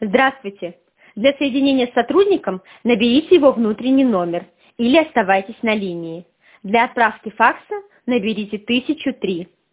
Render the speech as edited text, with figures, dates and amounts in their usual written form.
Здравствуйте. Для соединения с сотрудником наберите его внутренний номер или оставайтесь на линии. Для отправки факса наберите 1003.